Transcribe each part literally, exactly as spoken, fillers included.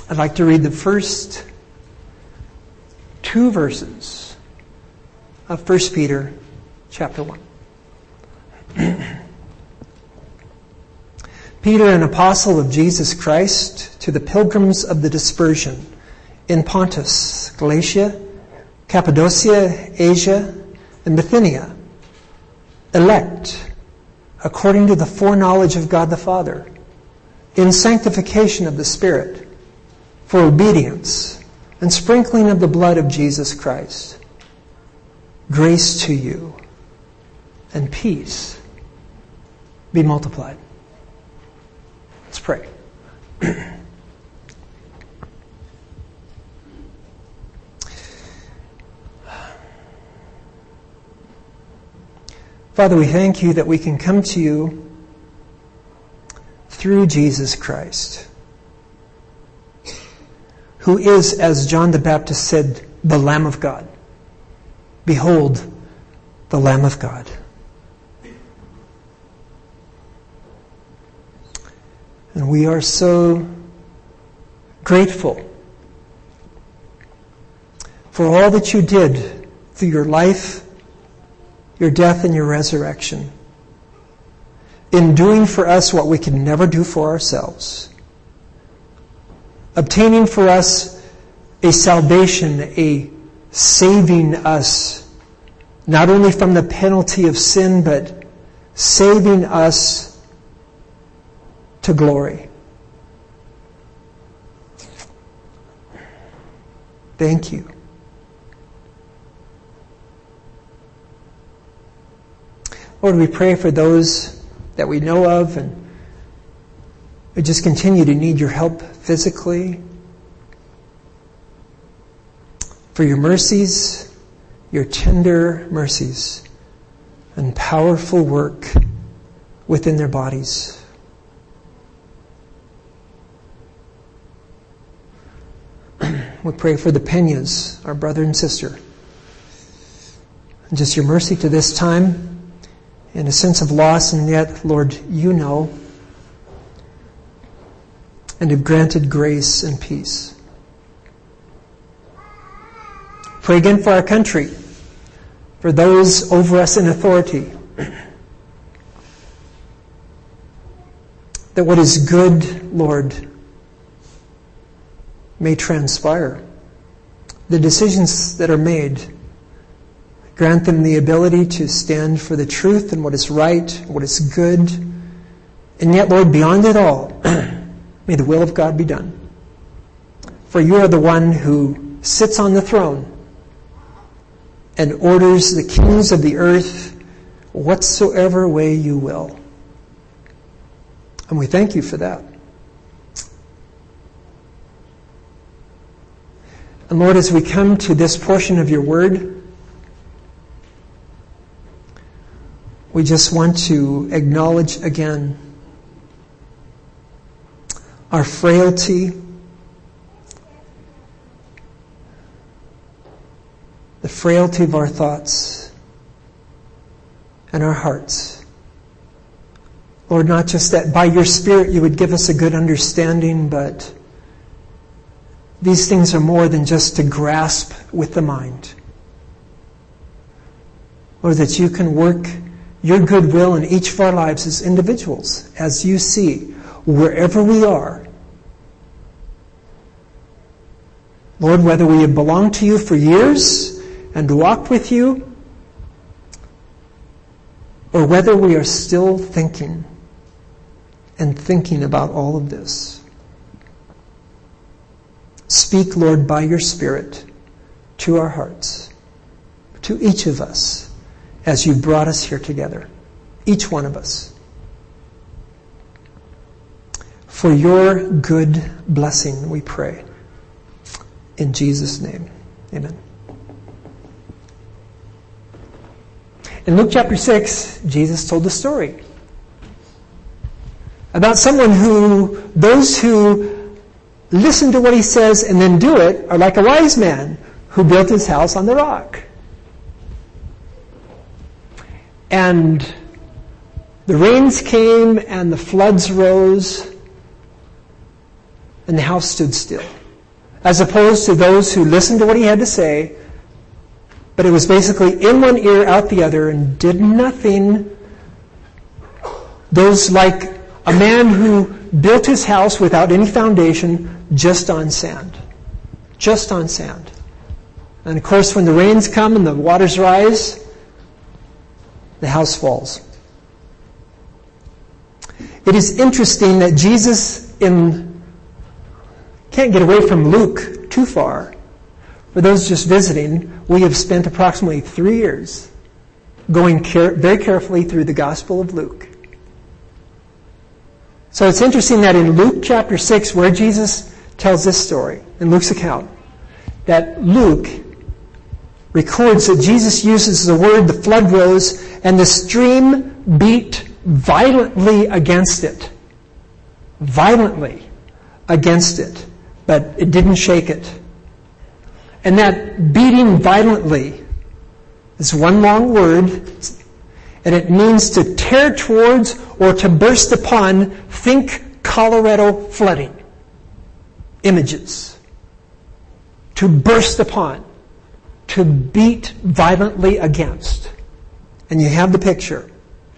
I'd like to read the first two verses of First Peter chapter one. Peter, an apostle of Jesus Christ, to the pilgrims of the dispersion in Pontus, Galatia, Cappadocia, Asia, and Bithynia, elect according to the foreknowledge of God the Father, in sanctification of the Spirit, for obedience and sprinkling of the blood of Jesus Christ. Grace to you and peace be multiplied. Let's pray. Father, we thank you that we can come to you through Jesus Christ, who is, as John the Baptist said, the Lamb of God. Behold, the Lamb of God. And we are so grateful for all that you did through your life, your death, and your resurrection, in doing for us what we can never do for ourselves, obtaining for us a salvation, a saving us, not only from the penalty of sin, but saving us to glory. Thank you. Lord, we pray for those that we know of and we just continue to need your help physically. For your mercies, your tender mercies, and powerful work within their bodies. We pray for the Peñas, our brother and sister. And just your mercy to this time, and a sense of loss, and yet, Lord, you know, and have granted grace and peace. Pray again for our country, for those over us in authority, that what is good, Lord, may transpire. The decisions that are made, grant them the ability to stand for the truth and what is right, what is good. And yet, Lord, beyond it all, may the will of God be done. For you are the one who sits on the throne and orders the kings of the earth whatsoever way you will. And we thank you for that. And Lord, as we come to this portion of your word, we just want to acknowledge again our frailty, the frailty of our thoughts and our hearts. Lord, not just that by your Spirit you would give us a good understanding, but these things are more than just to grasp with the mind. Lord, that you can work your goodwill in each of our lives as individuals, as you see, wherever we are. Lord, whether we have belonged to you for years and walked with you, or whether we are still thinking and thinking about all of this. Speak, Lord, by your Spirit to our hearts, to each of us, as you brought us here together, each one of us. For your good blessing, we pray. In Jesus' name, amen. In Luke chapter six, Jesus told the story about someone who, those who listen to what he says and then do it are like a wise man who built his house on the rock. And the rains came and the floods rose and the house stood still. as opposed to those who listened to what he had to say, but it was basically in one ear, out the other, and did nothing. Those like a man who built his house without any foundation, just on sand. Just on sand. And of course, when the rains come and the waters rise, the house falls. It is interesting that Jesus in can't get away from Luke too far. For those just visiting, we have spent approximately three years going care- very carefully through the Gospel of Luke. So it's interesting that in Luke chapter six, where Jesus tells this story, in Luke's account, that Luke records that Jesus uses the word, the flood rose, and the stream beat violently against it. Violently against it. But it didn't shake it. And that beating violently is one long word, and it means to tear towards or to burst upon. Think Colorado flooding. Images. To burst upon. To beat violently against. And you have the picture.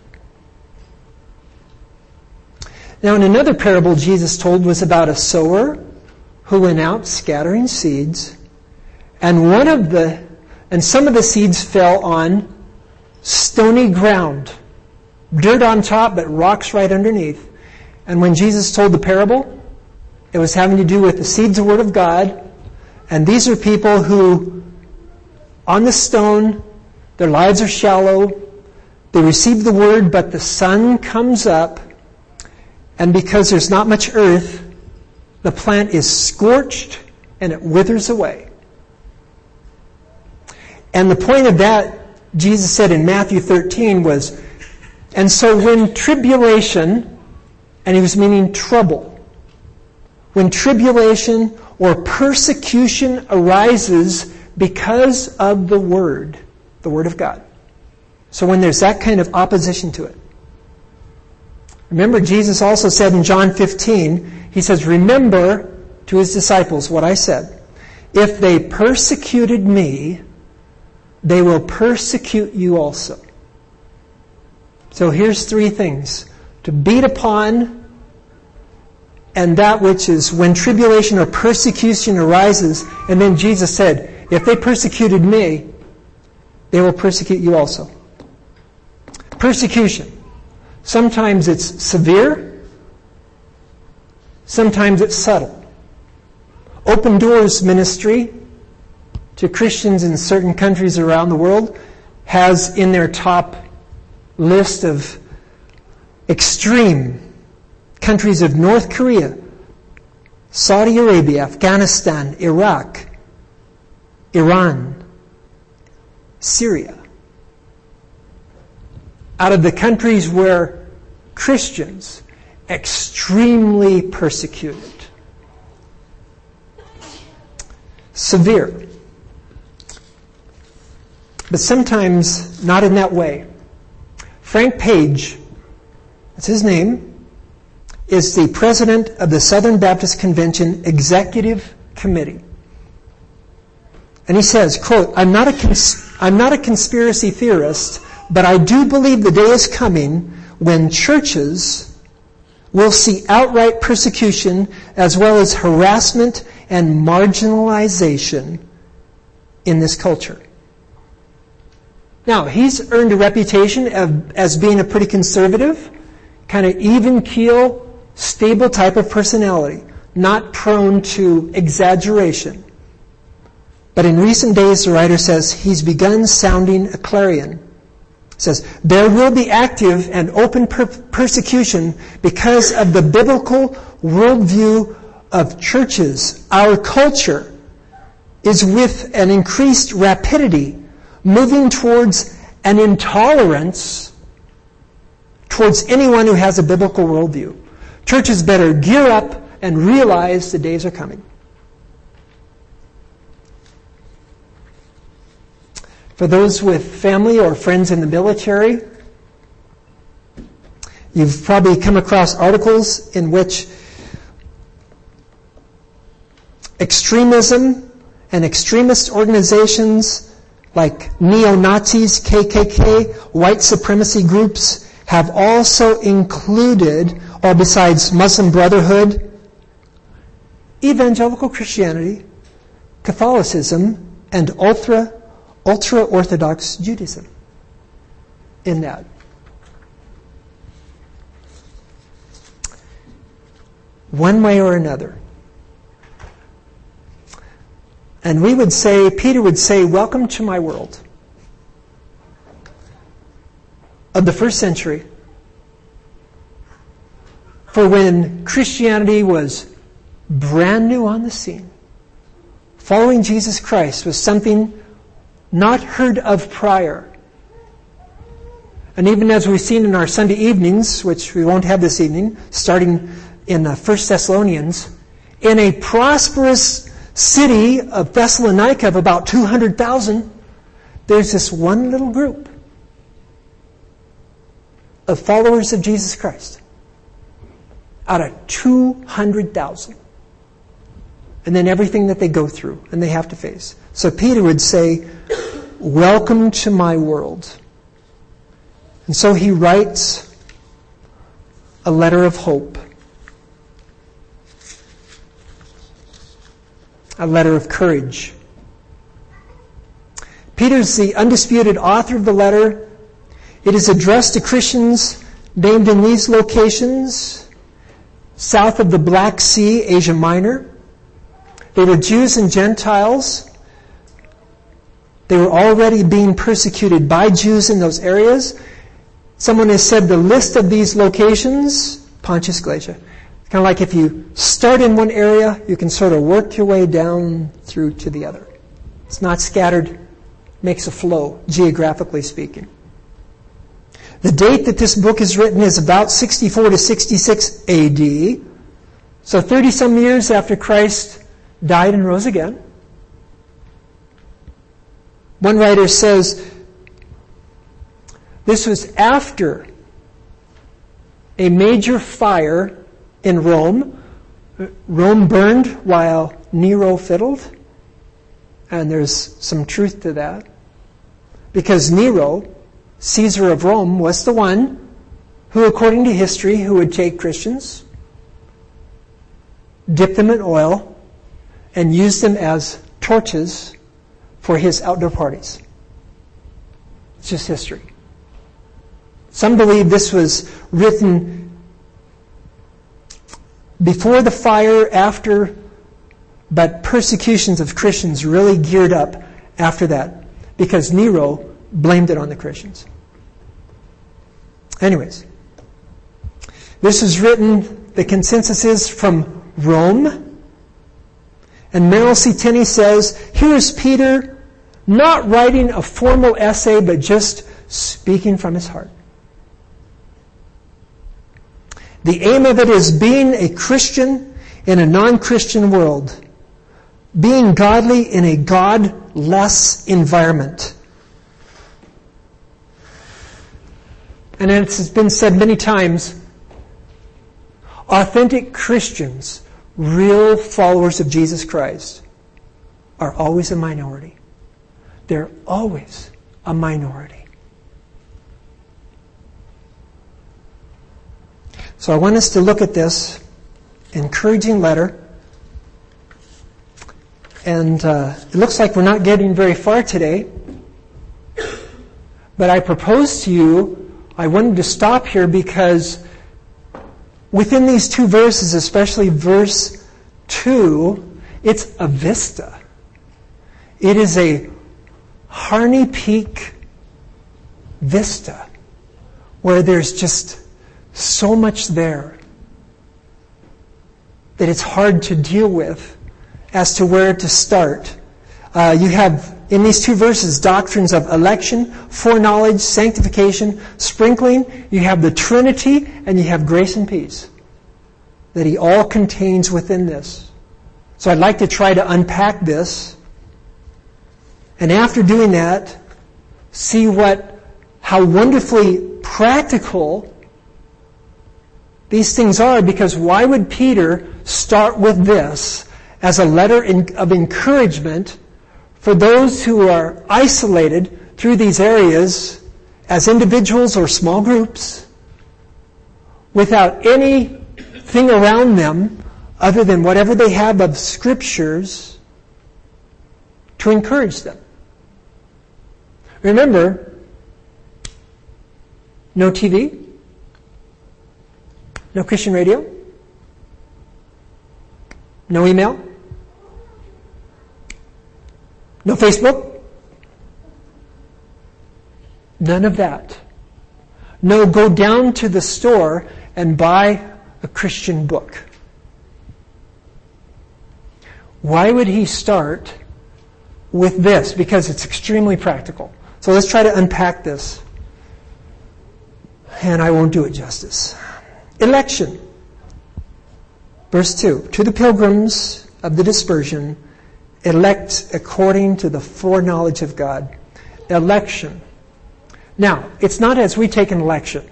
Now, in another parable Jesus told was about a sower who went out scattering seeds, and one of the and some of the seeds fell on stony ground, dirt on top, but rocks right underneath. And when Jesus told the parable, it was having to do with the seeds of the Word of God, and these are people who, on the stone, their lives are shallow. They receive the Word, but the sun comes up, and because there's not much earth, the plant is scorched and it withers away. And the point of that, Jesus said in Matthew thirteen, was, and so when tribulation, and he was meaning trouble, when tribulation or persecution arises because of the Word, the Word of God. So when there's that kind of opposition to it. Remember, Jesus also said in John fifteen, he says, remember to his disciples what I said. If they persecuted me, they will persecute you also. So here's three things. To beat upon, and that which is when tribulation or persecution arises. And then Jesus said, if they persecuted me, they will persecute you also. Persecution. Sometimes it's severe. Sometimes it's subtle. Open Doors Ministry to Christians in certain countries around the world has in their top list of extreme countries of North Korea, Saudi Arabia, Afghanistan, Iraq, Iran, Syria. Out of the countries where Christians extremely persecuted. Severe. But sometimes not in that way. Frank Page, that's his name, is the president of the Southern Baptist Convention Executive Committee. And he says, quote, I'm not a cons- I'm not a conspiracy theorist, but I do believe the day is coming when churches will see outright persecution as well as harassment and marginalization in this culture. Now, he's earned a reputation of, as being a pretty conservative, kind of even keel, stable type of personality, not prone to exaggeration. But in recent days, the writer says, he's begun sounding a clarion. It says, there will be active and open per- persecution because of the biblical worldview of churches. Our culture is with an increased rapidity moving towards an intolerance towards anyone who has a biblical worldview. Churches better gear up and realize the days are coming. For those with family or friends in the military, you've probably come across articles in which extremism and extremist organizations like neo-Nazis, K K K, white supremacy groups have also included, or besides Muslim Brotherhood, evangelical Christianity, Catholicism, and ultra, ultra-Orthodox Judaism in that. One way or another. And we would say, Peter would say, welcome to my world. Of the first century. For when Christianity was brand new on the scene, following Jesus Christ was something not heard of prior. And even as we've seen in our Sunday evenings, which we won't have this evening, starting in uh, First Thessalonians, in a prosperous city of Thessalonica of about two hundred thousand, there's this one little group of followers of Jesus Christ out of two hundred thousand. And then everything that they go through and they have to face. So Peter would say, welcome to my world. And so he writes a letter of hope. A letter of courage. Peter's the undisputed author of the letter. It is addressed to Christians named in these locations, south of the Black Sea, Asia Minor. They were Jews and Gentiles. They were already being persecuted by Jews in those areas. Someone has said the list of these locations, Pontus, Galatia, kind of like if you start in one area, you can sort of work your way down through to the other. It's not scattered, makes a flow, geographically speaking. The date that this book is written is about sixty-four to sixty-six A D, so thirty-some years after Christ died and rose again. One writer says this was after a major fire in Rome. Rome burned while Nero fiddled. And there's some truth to that. Because Nero, Caesar of Rome, was the one who, according to history, who would take Christians, dip them in oil, and use them as torches for his outdoor parties. It's just history. Some believe this was written before the fire, after, but persecutions of Christians really geared up after that because Nero blamed it on the Christians. Anyways, this is written, the consensus is from Rome. And Merrill C. Tenney says, here is Peter not writing a formal essay, but just speaking from his heart. The aim of it is being a Christian in a non-Christian world. Being godly in a God-less environment. And it's been said many times, authentic Christians, real followers of Jesus Christ, are always a minority. They're always a minority. So I want us to look at this encouraging letter. And uh, it looks like we're not getting very far today. But I propose to you, I wanted to stop here because within these two verses, especially verse two, it's a vista. It is a Harney Peak vista where there's just so much there that it's hard to deal with as to where to start. Uh, you have in these two verses doctrines of election, foreknowledge, sanctification, sprinkling. You have the Trinity and you have grace and peace that he all contains within this. So I'd like to try to unpack this. And after doing that, see what, how wonderfully practical these things are, because why would Peter start with this as a letter in, of encouragement for those who are isolated through these areas as individuals or small groups without anything around them other than whatever they have of scriptures to encourage them. Remember, no T V, no Christian radio, no email, no Facebook, none of that. No, go down to the store and buy a Christian book. Why would he start with this? Because it's extremely practical. So let's try to unpack this. And I won't do it justice. Election. Verse two. To the pilgrims of the dispersion, elect according to the foreknowledge of God. Election. Now, it's not as we take an election.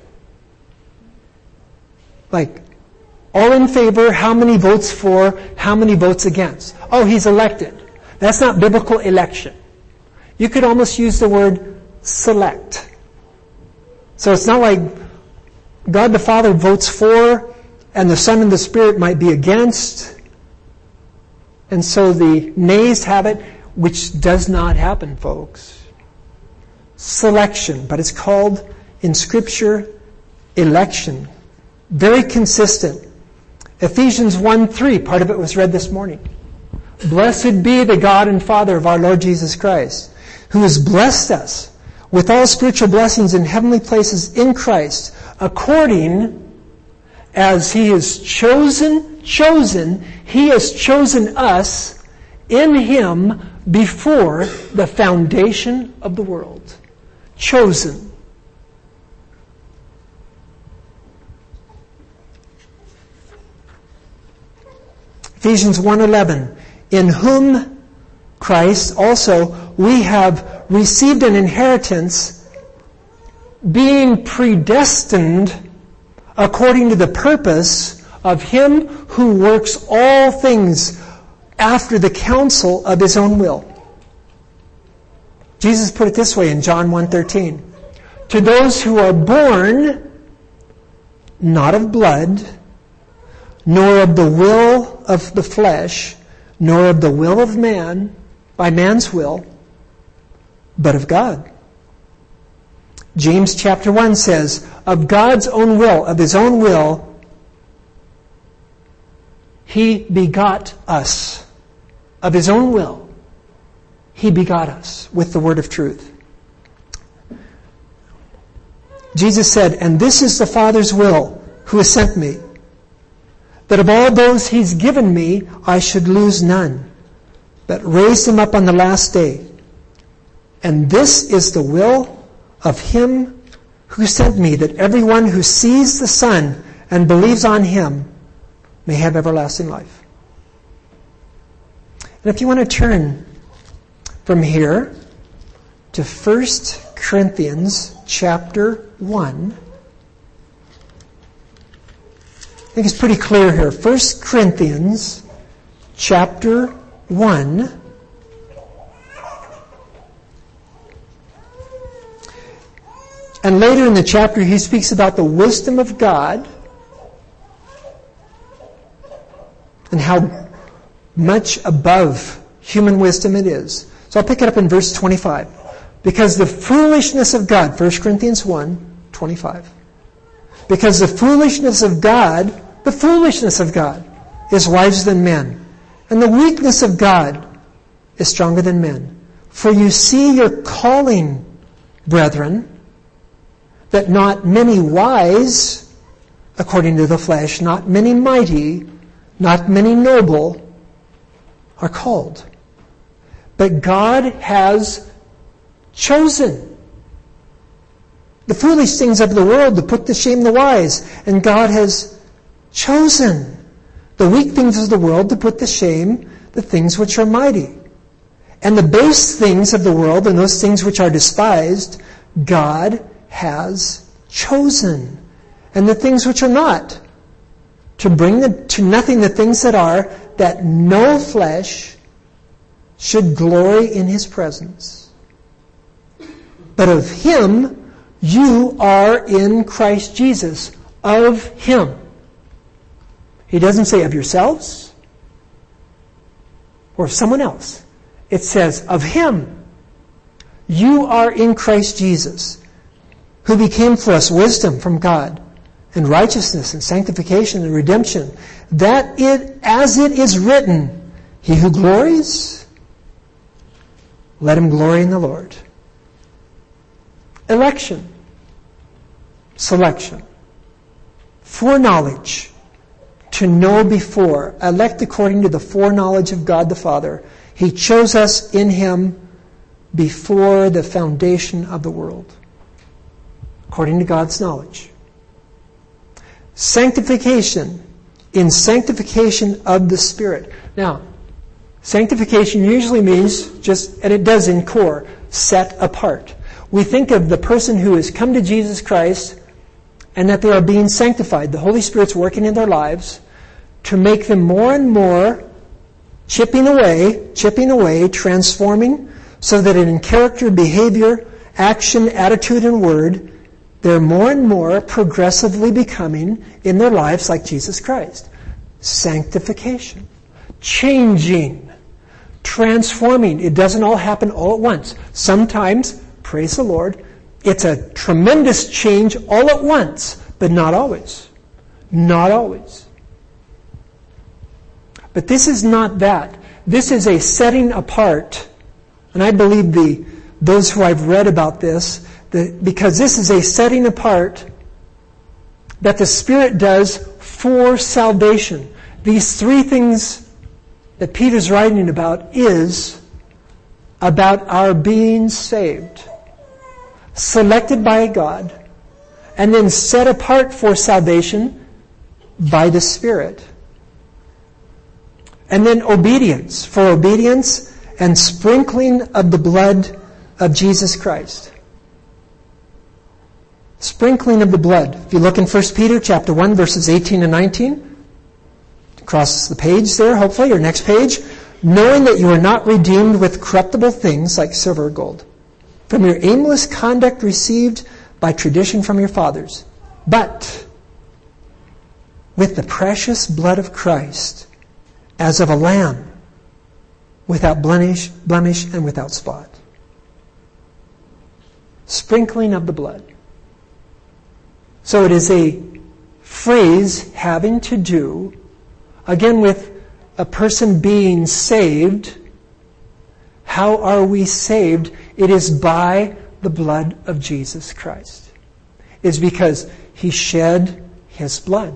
Like, all in favor, how many votes for, how many votes against. Oh, he's elected. That's not biblical election. You could almost use the word select. So it's not like God the Father votes for and the Son and the Spirit might be against. And so the nays have it, which does not happen, folks. Selection, but it's called in Scripture election. Very consistent. Ephesians one three, part of it was read this morning. Blessed be the God and Father of our Lord Jesus Christ, who has blessed us with all spiritual blessings in heavenly places in Christ, according as He has chosen, chosen, He has chosen us in Him before the foundation of the world. Chosen. Ephesians one eleven, in whom Christ also we have received an inheritance, being predestined according to the purpose of Him who works all things after the counsel of His own will. Jesus put it this way in John one thirteen. To those who are born not of blood, nor of the will of the flesh, nor of the will of man, by man's will, but of God. James chapter one says, of God's own will, of His own will, He begot us. Of His own will, He begot us with the word of truth. Jesus said, and this is the Father's will, who has sent me, that of all those He's given me, I should lose none, but raise them up on the last day. And this is the will of Him who sent me, that everyone who sees the Son and believes on Him may have everlasting life. And if you want to turn from here to First Corinthians chapter one, I think it's pretty clear here. First Corinthians chapter one. And later in the chapter he speaks about the wisdom of God and how much above human wisdom it is. So I'll pick it up in verse twenty-five. Because the foolishness of God, First Corinthians one, twenty-five. Because the foolishness of God, the foolishness of God is wiser than men. And the weakness of God is stronger than men. For you see your calling, brethren, that not many wise, according to the flesh, not many mighty, not many noble, are called. But God has chosen the foolish things of the world to put to shame the wise. And God has chosen the weak things of the world to put to shame the things which are mighty. And the base things of the world and those things which are despised, God has chosen. And the things which are not, to bring the, to nothing the things that are, that no flesh should glory in his presence. But of him you are in Christ Jesus. Of him. He doesn't say of yourselves or of someone else. It says of him. You are in Christ Jesus, who became for us wisdom from God, and righteousness and sanctification and redemption, that it, as it is written, he who glories, let him glory in the Lord. Election, selection, foreknowledge, to know before, elect according to the foreknowledge of God the Father. He chose us in him before the foundation of the world, according to God's knowledge. Sanctification, in sanctification of the Spirit. Now, sanctification usually means just, and it does in core, set apart. We think of the person who has come to Jesus Christ and that they are being sanctified. The Holy Spirit's working in their lives to make them more and more chipping away, chipping away, transforming, so that in character, behavior, action, attitude, and word, they're more and more progressively becoming in their lives like Jesus Christ. Sanctification. Changing. Transforming. It doesn't all happen all at once. Sometimes, praise the Lord, it's a tremendous change all at once, but not always. Not always. But this is not that. This is a setting apart. And I believe the those who I've read about this, the, because this is a setting apart that the Spirit does for salvation. These three things that Peter's writing about is about our being saved, selected by God, and then set apart for salvation by the Spirit. And then obedience, for obedience and sprinkling of the blood of Jesus Christ. Sprinkling of the blood. If you look in First Peter chapter one, verses eighteen and nineteen, across the page there, hopefully, or next page, knowing that you are not redeemed with corruptible things like silver or gold, from your aimless conduct received by tradition from your fathers, but with the precious blood of Christ, as of a lamb, without blemish, blemish and without spot. Sprinkling of the blood. So it is a phrase having to do, again, with a person being saved. How are we saved? It is by the blood of Jesus Christ. It's because he shed his blood.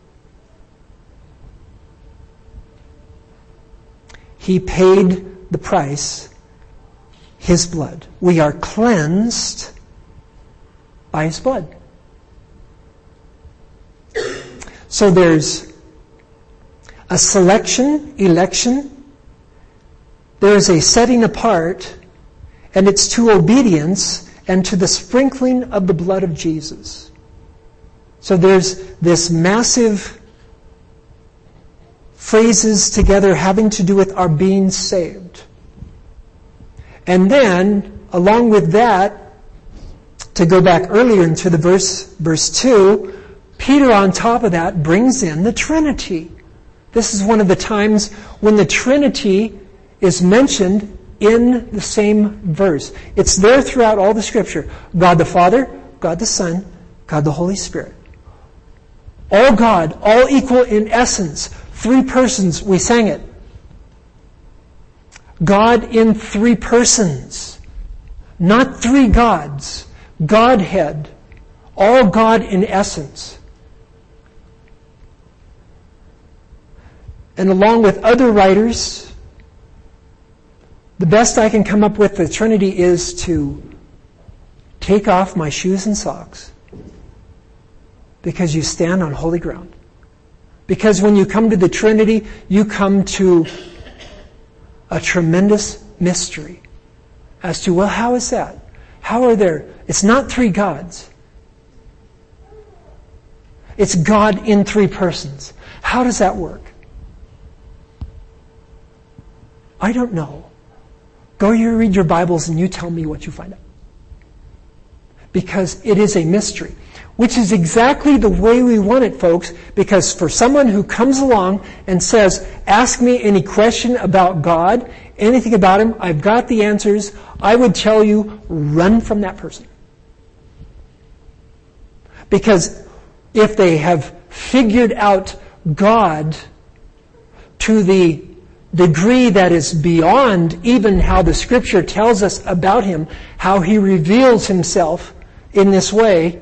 He paid the price, his blood. We are cleansed by his blood. So there's a selection, election. There is a setting apart, and it's to obedience and to the sprinkling of the blood of Jesus. So there's this massive phrases together having to do with our being saved. And then, along with that, to go back earlier into the verse, verse two, Peter on top of that brings in the Trinity. This is one of the times when the Trinity is mentioned in the same verse. It's there throughout all the Scripture. God the Father, God the Son, God the Holy Spirit. All God, all equal in essence. Three persons, we sang it. God in three persons. Not three gods. Godhead. All God in essence. And along with other writers, the best I can come up with the Trinity is to take off my shoes and socks, because you stand on holy ground. Because when you come to the Trinity, you come to a tremendous mystery as to, well, how is that? How are there? It's not three gods. It's God in three persons. How does that work? I don't know. Go you read your Bibles and you tell me what you find out. Because it is a mystery. Which is exactly the way we want it, folks. Because for someone who comes along and says, ask me any question about God, anything about Him, I've got the answers, I would tell you, run from that person. Because if they have figured out God to the degree that is beyond even how the Scripture tells us about Him, how He reveals Himself in this way,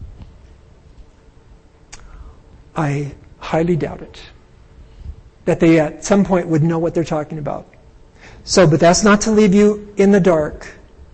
I highly doubt it. That they at some point would know what they're talking about. So, but that's not to leave you in the dark.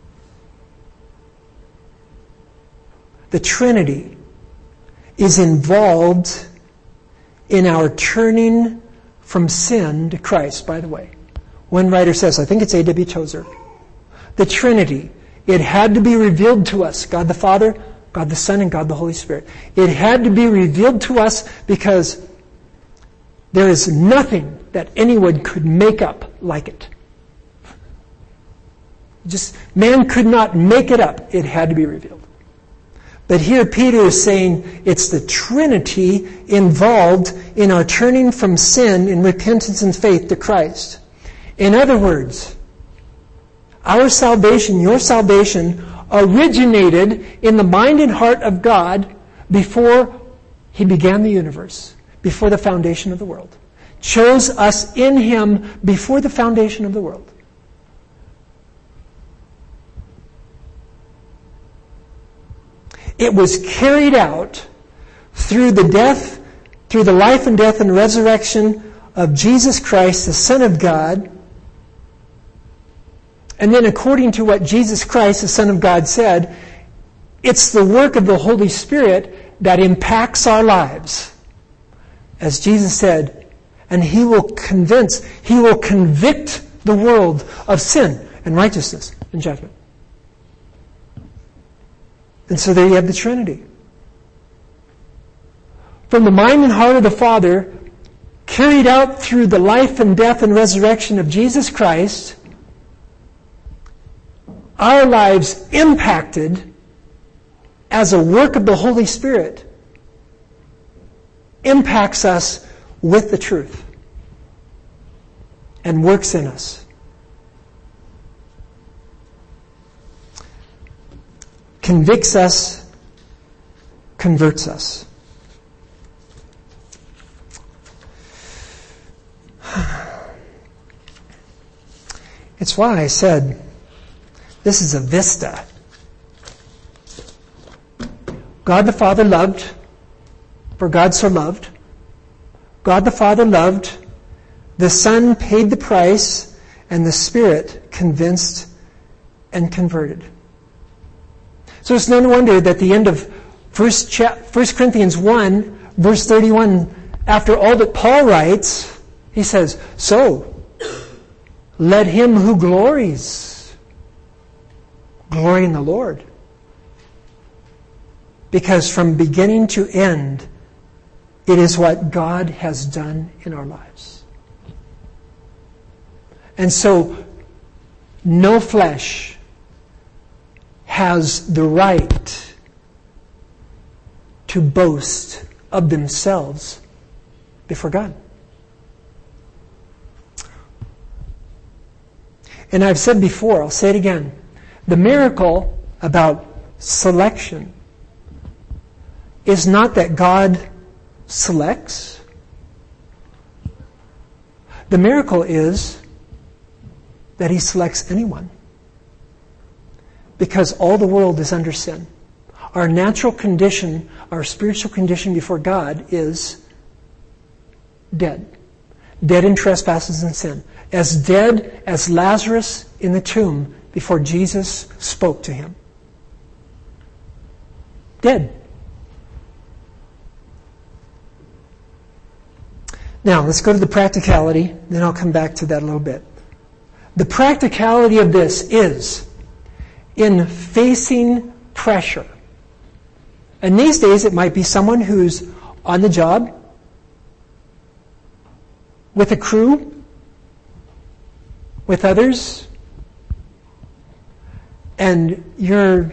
The Trinity is involved in our turning from sin to Christ, by the way. One writer says, I think it's A W Tozer, the Trinity, it had to be revealed to us, God the Father, God the Son, and God the Holy Spirit. It had to be revealed to us because there is nothing that anyone could make up like it. Just, man could not make it up. It had to be revealed. But here Peter is saying it's the Trinity involved in our turning from sin in repentance and faith to Christ. In other words, our salvation, your salvation, originated in the mind and heart of God before He began the universe, before the foundation of the world. Chose us in Him before the foundation of the world. It was carried out through the death, through the life and death and resurrection of Jesus Christ, the Son of God. And then according to what Jesus Christ, the Son of God, said, it's the work of the Holy Spirit that impacts our lives. As Jesus said, and He will convince, He will convict the world of sin and righteousness and judgment. And so there you have the Trinity. From the mind and heart of the Father, carried out through the life and death and resurrection of Jesus Christ, our lives impacted as a work of the Holy Spirit impacts us with the truth and works in us. Convicts us, converts us. It's why I said this is a vista. God the Father loved, for God so loved. God the Father loved, the Son paid the price, and the Spirit convinced and converted. So it's no wonder that the end of First Corinthians one, verse thirty-one, after all that Paul writes, he says, so, let him who glories glory in the Lord. Because from beginning to end, it is what God has done in our lives. And so, no flesh has the right to boast of themselves before God. And I've said before, I'll say it again, the miracle about selection is not that God selects. The miracle is that He selects anyone. Because all the world is under sin. Our natural condition, our spiritual condition before God is dead. Dead in trespasses and sin. As dead as Lazarus in the tomb before Jesus spoke to him. Dead. Now, let's go to the practicality, then I'll come back to that a little bit. The practicality of this is in facing pressure. And these days it might be someone who's on the job, with a crew, with others, and you're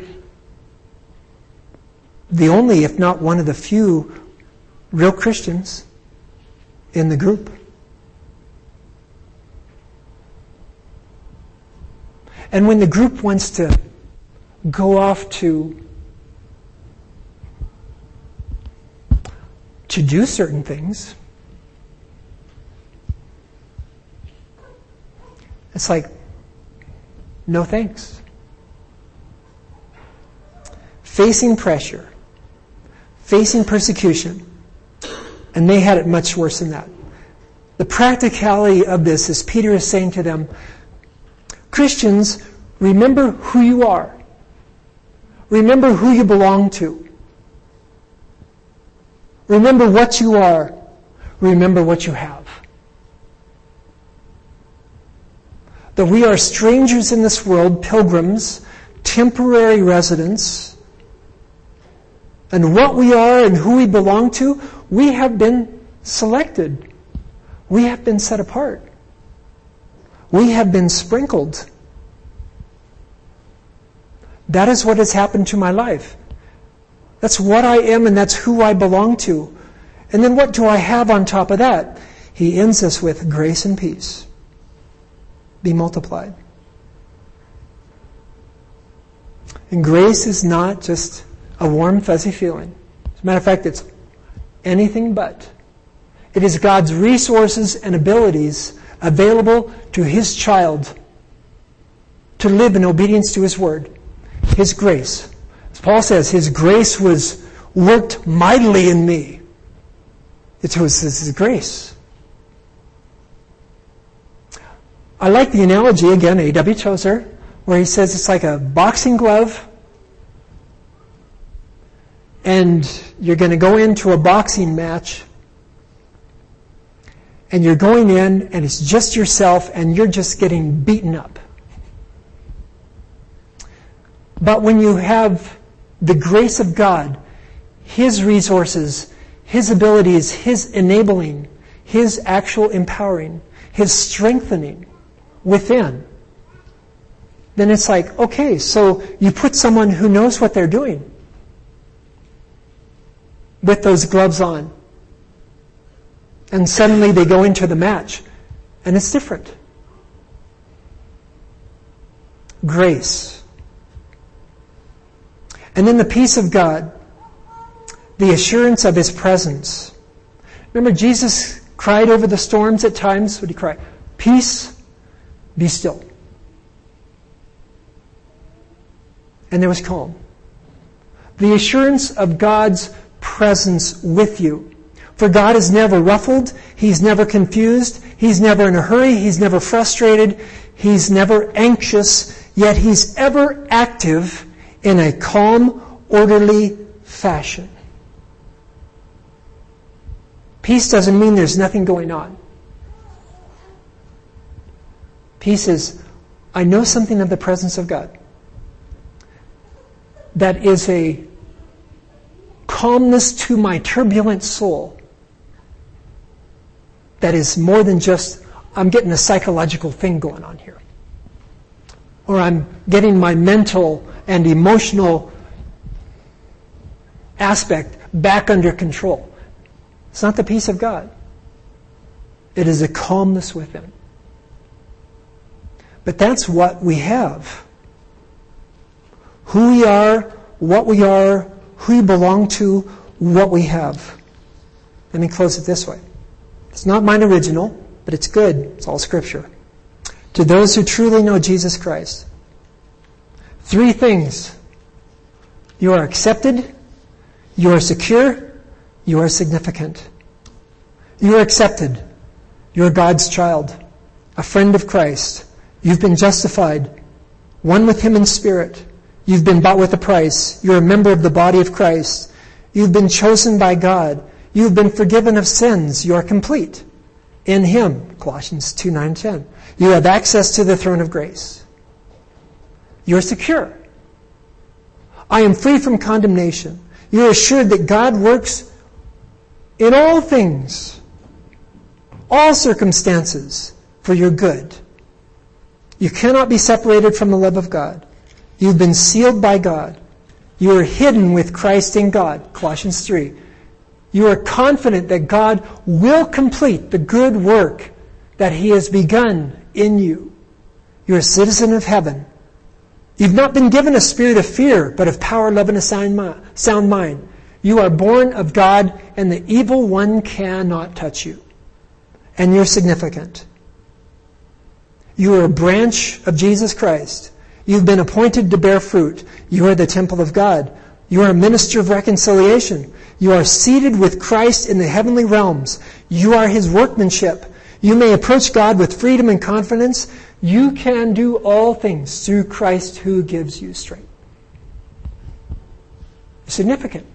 the only, if not one of the few, real Christians in the group. And when the group wants to go off to to do certain things, it's like, no thanks. Facing pressure, facing persecution, and they had it much worse than that. The practicality of this is Peter is saying to them, Christians, remember who you are. Remember who you belong to. Remember what you are. Remember what you have. That we are strangers in this world, pilgrims, temporary residents, and what we are and who we belong to, we have been selected. We have been set apart. We have been sprinkled. That is what has happened to my life. That's what I am and that's who I belong to. And then what do I have on top of that? He ends us with grace and peace. Be multiplied. And grace is not just a warm, fuzzy feeling. As a matter of fact, it's anything but. It is God's resources and abilities available to His child to live in obedience to His word. His grace. As Paul says, His grace was worked mightily in me. It was His grace. I like the analogy, again, A W Tozer, where he says it's like a boxing glove, and you're going to go into a boxing match, and you're going in, and it's just yourself, and you're just getting beaten up. But when you have the grace of God, His resources, His abilities, His enabling, His actual empowering, His strengthening within, then it's like, okay, so you put someone who knows what they're doing with those gloves on, and suddenly they go into the match, and it's different. Grace. And then the peace of God, the assurance of His presence. Remember, Jesus cried over the storms at times. What did He cry? Peace, be still. And there was calm. The assurance of God's presence with you. For God is never ruffled. He's never confused. He's never in a hurry. He's never frustrated. He's never anxious. Yet He's ever active in a calm, orderly fashion. Peace doesn't mean there's nothing going on. Peace is, I know something of the presence of God. That is a calmness to my turbulent soul. That is more than just, I'm getting a psychological thing going on here. Or I'm getting my mental and emotional aspect back under control. It's not the peace of God. It is a calmness within. But that's what we have. Who we are, what we are, who we belong to, what we have. Let me close it this way. It's not mine original, but it's good. It's all Scripture. To those who truly know Jesus Christ, three things. You are accepted, you are secure, you are significant. You are accepted. You're God's child, a friend of Christ. You've been justified, one with Him in spirit. You've been bought with a price. You're a member of the body of Christ. You've been chosen by God. You've been forgiven of sins. You are complete in Him. Colossians two, nine, ten. You have access to the throne of grace. You're secure. I am free from condemnation. You're assured that God works in all things, all circumstances, for your good. You cannot be separated from the love of God. You've been sealed by God. You are hidden with Christ in God, Colossians three. You are confident that God will complete the good work that He has begun in you. You're a citizen of heaven. You've not been given a spirit of fear, but of power, love, and a sound mind. You are born of God, and the evil one cannot touch you. And you're significant. You are a branch of Jesus Christ. You've been appointed to bear fruit. You are the temple of God. You are a minister of reconciliation. You are seated with Christ in the heavenly realms. You are His workmanship. You may approach God with freedom and confidence. You can do all things through Christ who gives you strength. Significant.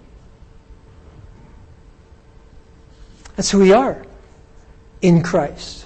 That's who we are in Christ.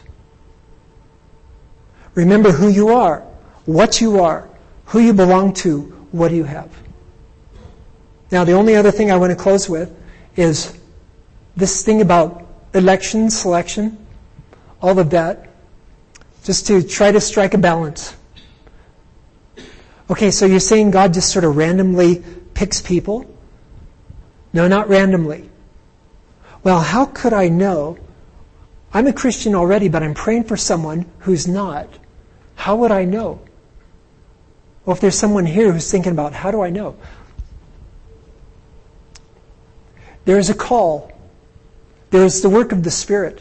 Remember who you are, what you are, who you belong to, what do you have. Now, the only other thing I want to close with is this thing about election, selection, all of that, just to try to strike a balance. Okay, so you're saying God just sort of randomly picks people? No, not randomly. Well, how could I know? I'm a Christian already, but I'm praying for someone who's not. How would I know? Well, if there's someone here who's thinking about, how do I know? There is a call. There is the work of the Spirit.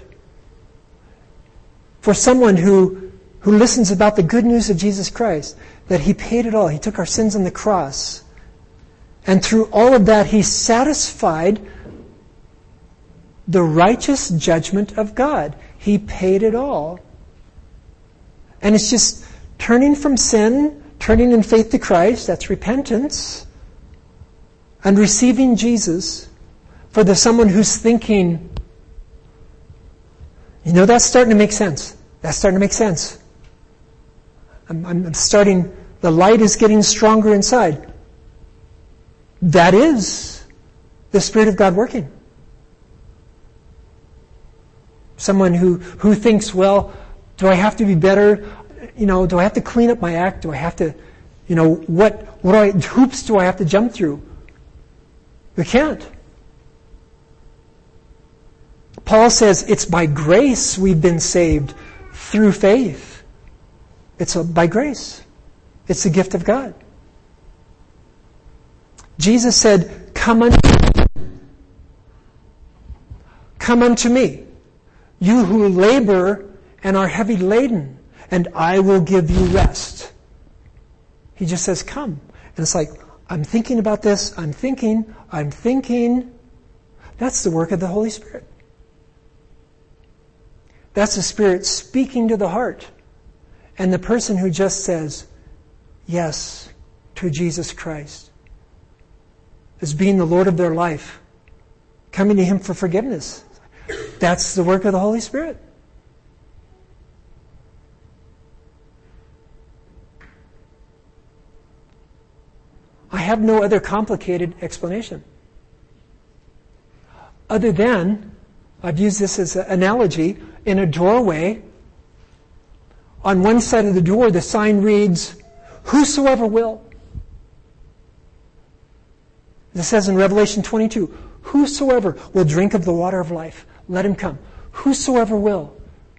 For someone who, who listens about the good news of Jesus Christ, that He paid it all. He took our sins on the cross. And through all of that, He satisfied the righteous judgment of God. He paid it all. And it's just turning from sin, turning in faith to Christ, that's repentance, and receiving Jesus. For the someone who's thinking, you know, that's starting to make sense. That's starting to make sense. I'm, I'm starting, the light is getting stronger inside. That is the Spirit of God working. Someone who, who thinks, well, do I have to be better? You know, do I have to clean up my act? Do I have to, you know, what, what do I, hoops do I have to jump through? We can't. Paul says it's by grace we've been saved through faith. It's a, by grace. It's the gift of God. Jesus said, come unto me. Come unto me, you who labor and are heavy laden, and I will give you rest. He just says, come. And it's like, I'm thinking about this, I'm thinking, I'm thinking. That's the work of the Holy Spirit. That's the Spirit speaking to the heart. And the person who just says, yes, to Jesus Christ, as being the Lord of their life, coming to Him for forgiveness. That's the work of the Holy Spirit. I have no other complicated explanation. Other than, I've used this as an analogy, in a doorway, on one side of the door the sign reads, whosoever will. It says in Revelation twenty-two, whosoever will drink of the water of life, let him come. Whosoever will.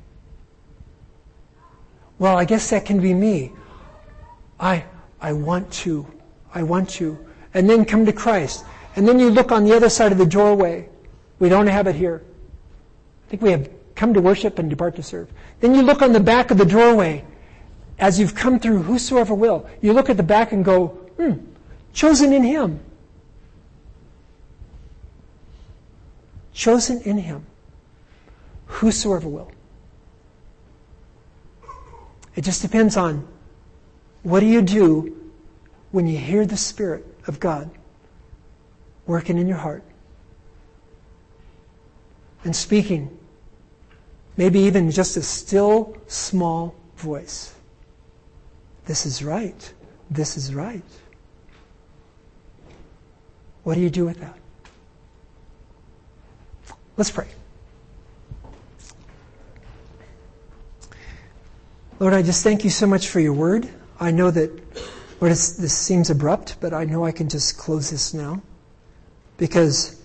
Well, I guess that can be me. I I want to. I want to. And then come to Christ. And then you look on the other side of the doorway. We don't have it here. I think we have come to worship and depart to serve. Then you look on the back of the doorway as you've come through, whosoever will. You look at the back and go, hmm, chosen in Him. Chosen in Him. Whosoever will. It just depends on what do you do when you hear the Spirit of God working in your heart and speaking. Maybe even just a still, small voice. This is right. This is right. What do you do with that? Let's pray. Lord, I just thank you so much for your word. I know that, Lord, it's, this seems abrupt, but I know I can just close this now. Because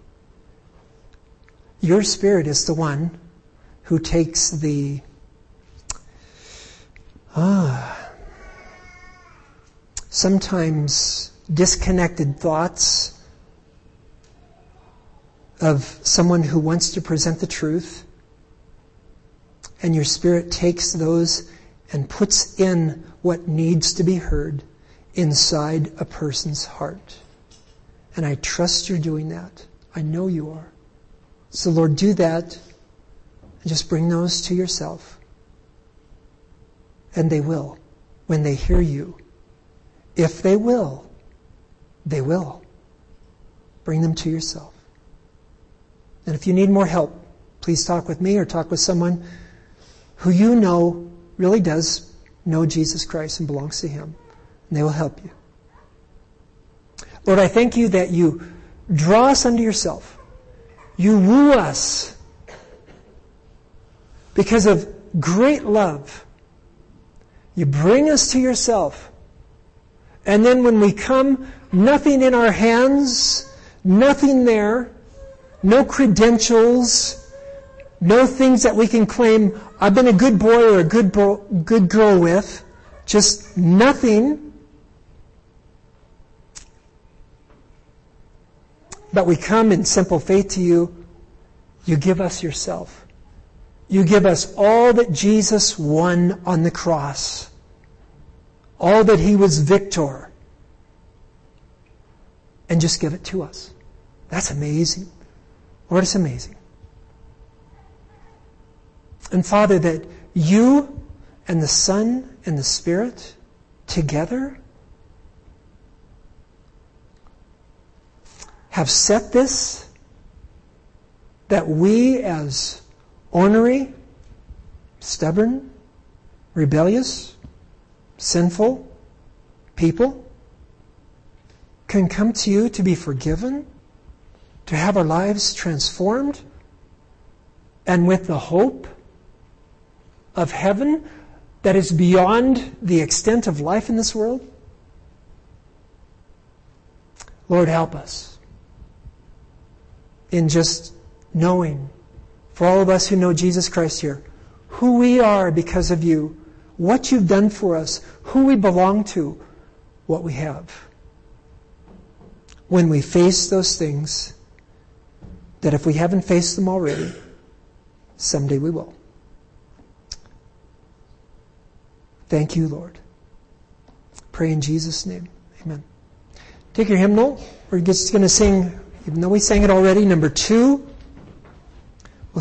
your Spirit is the one who takes the ah, sometimes disconnected thoughts of someone who wants to present the truth, and your Spirit takes those and puts in what needs to be heard inside a person's heart. And I trust you're doing that. I know you are. So Lord, do that and just bring those to yourself. And they will, when they hear you. If they will, they will. Bring them to yourself. And if you need more help, please talk with me or talk with someone who you know really does know Jesus Christ and belongs to Him. And they will help you. Lord, I thank you that you draw us unto yourself. You woo us because of great love. You bring us to yourself. And then when we come, nothing in our hands, nothing there, no credentials, no things that we can claim, I've been a good boy or a good bo- good girl with. Just nothing. But we come in simple faith to you. You give us yourself. You give us all that Jesus won on the cross. All that He was victor. And just give it to us. That's amazing. Lord, it's amazing. And Father, that you and the Son and the Spirit together have set this, that we as ornery, stubborn, rebellious, sinful people can come to you to be forgiven, to have our lives transformed, and with the hope of heaven that is beyond the extent of life in this world. Lord, help us in just knowing, for all of us who know Jesus Christ here, who we are because of you, what you've done for us, who we belong to, what we have. When we face those things, that if we haven't faced them already, someday we will. Thank you, Lord. Pray in Jesus' name. Amen. Take your hymnal. We're just going to sing, even though we sang it already, number two.